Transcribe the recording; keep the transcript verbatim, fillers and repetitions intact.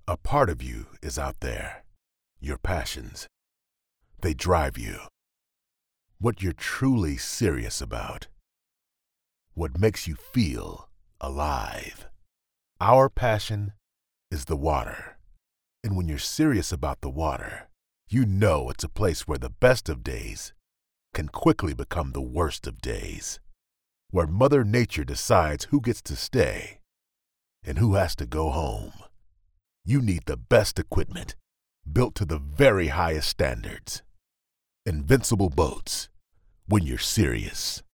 A part of you is out there, your passions. They drive you. What you're truly serious about. What makes you feel alive. Our passion is the water. And when you're serious about the water, you know it's a place where the best of days can quickly become the worst of days. Where Mother Nature decides who gets to stay and who has to go home. You need the best equipment, built to the very highest standards. Invincible boats, when you're serious.